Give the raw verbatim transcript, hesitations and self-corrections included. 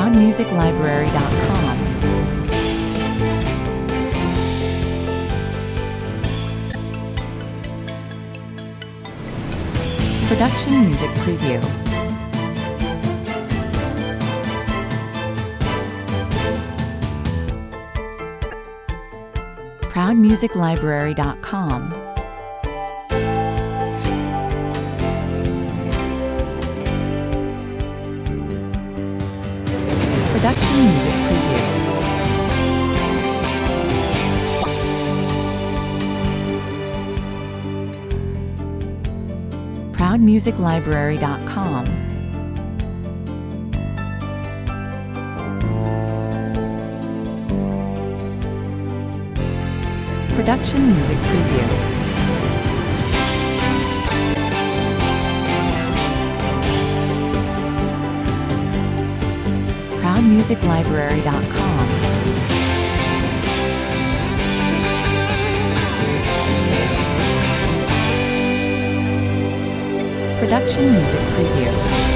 proud music library dot com. Production Music Preview. proud music library dot com. Production Music Preview. proud music library dot com. Production Music Preview. proud music library dot com. Production Music Preview.